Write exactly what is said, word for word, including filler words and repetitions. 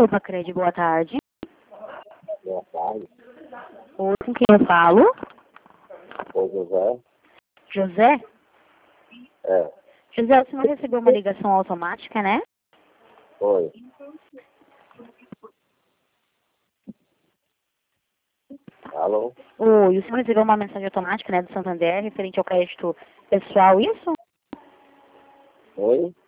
Opa, Cred, boa tarde. Boa tarde. Oi, com quem eu falo? Oi, José. José? É, José, o senhor recebeu uma ligação automática, né? oi. Alô? Oi, o senhor recebeu uma mensagem automática, né, do Santander, referente ao crédito pessoal, isso? Oi?